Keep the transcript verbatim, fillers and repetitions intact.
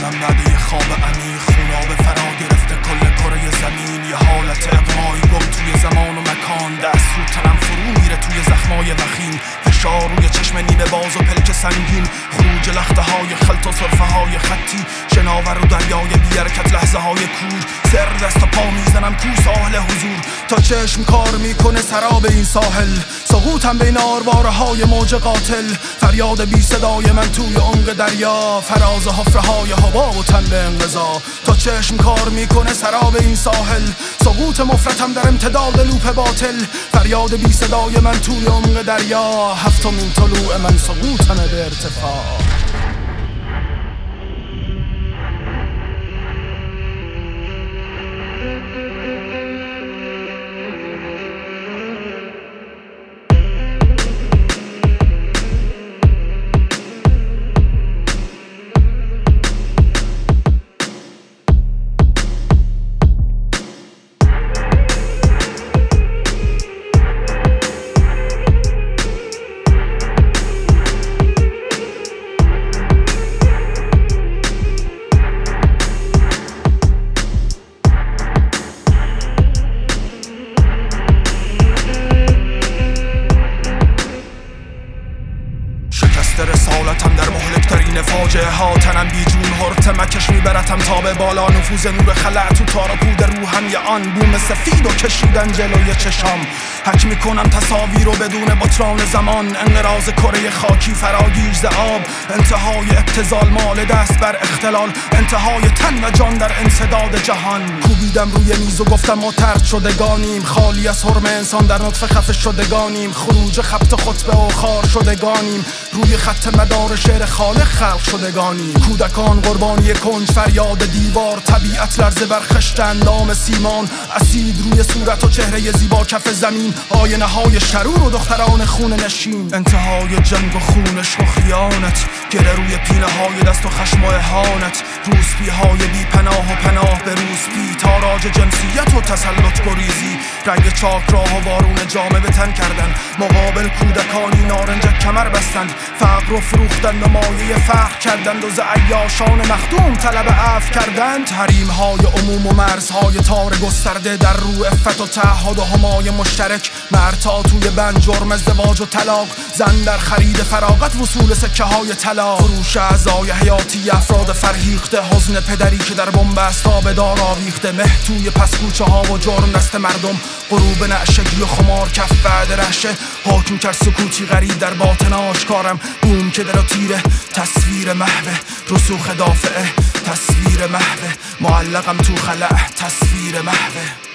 میکنم بعد یه خواب عمیق، خوناب فرا گرفته کل کره زمین. یه حالت اقمایی گم توی زمان و مکان، دست رو تنم فرو میره توی زخمای وخیم. فشار روی چشم نیمه باز و پلک سنگین، خروج لخته های خلط و صرفه های خطی. شناور و دریای بی حرکت لحظه های کور، سر دست و پا میزنم کو ساحل حضور. تا چشم کار میکنه سراب این ساحل، سقوطم بین آرواره های موج قاتل. فریاد بی صدای من توی عمق دریا، فراز حفره های حباب و تن به انقضا. تا چشم کار میکنه سراب این ساحل، سقوط مفرطم در امتداد لوپ باطل. فریاد بی صدای من توی عمق دریا، هفتمین طلوع من سقوطم به ارتفاع. رسالتم در مهلکترین فاجعه ها، تنم بی جون هرتمکش میبرتم تا به بالا. نفوذ نور خلع تو تار و پود روحم یه آن بوم سفید و کشیدن جلوی چشام. حک میکنم تصاویر رو بدون بطران زمان، انقراض کره خاکی فراگیر ز آب. انتهای ابتذال مال دست بر اختلال، انتهای تن و جان در انسداد جهان. کوبیدم روی میز و گفتم ما طرد شدگانیم، خالی از حرم انسان در نطفه خفه شدگانیم. خروج خبط خطبه و خار شدگانیم، روی خط مدار شعر خالق خلق شدگانیم. کودکان قربانی کنج فریاد دیوار، طبیعت لرزه بر خشت اندام سیمان. اسید روی صورت و چهره زیبا کف زمین، آینه های شرور و دختران خون نشین. انتهای جنگ و خونش و خیانت، گره روی پینه های دست و خشم و اهانت. روسپی های بی پناه و پناه به روسپی، تاراج جنسیت و تسلط گریزی. رنگ چاک راه و بارون جامه به تن کردن، مقابل کودکانی نارنجک کمر بستند. فقر و فروختند و مایه فخر کردند، و ز عیاشان مخدوم طلب عفو کردند. حریم های عموم و مرزهای تار گسترده، در رو عفت و تعهد و همای مشترک. مرتا توی بند جرم ازدواج و طلاق، زن در خرید فراغت وصول سکه های طلا. فروش اعضای حیاتی افراد فرهیخته، حزن پدری که در بنبست آبدار آویخته. مه توی پس کوچه ها و جرم دست مردم، غروب نعشگی و خمار کف بعد رهشه. حاکم کرد سکوتی غریب در باطن آشکارم، بوم که در و تیره تصویر محوه. رسوخ دافعه تصویر محوه، معلقم تو خلع تصویر محوه.